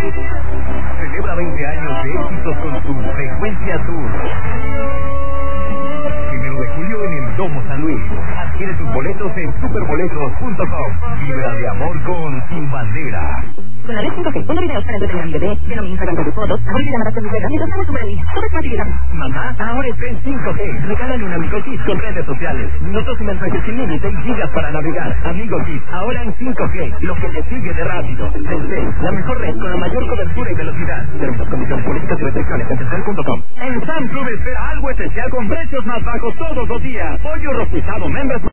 Celebra 20 años de éxitos con su Frecuencia Tour. 1 de julio en el Domo San Luis. Adquiere tus boletos en superboletos.com. Vibra de amor con Sin Bandera. Con la red 5G, ponle videos para entretener a mi bebé, ven a mi Instagram con tus fotos, ahora te llamarás con mi bebé, mientras estamos súper en línea. Todo es facilidad. Mamá, ahora está en 5G. Regálale un Amigo Kids con redes sociales. Minutos y mensajes sin límite y gigas para navegar. Amigo Kids, ahora en 5G. Lo que le sigue de rápido. Telcel, la mejor red con la mayor cobertura y velocidad. Términos, condiciones, políticas y restricciones en telcel.com. En Samsung espera algo especial con precios más bajos todos los días. Pollo rostizado, members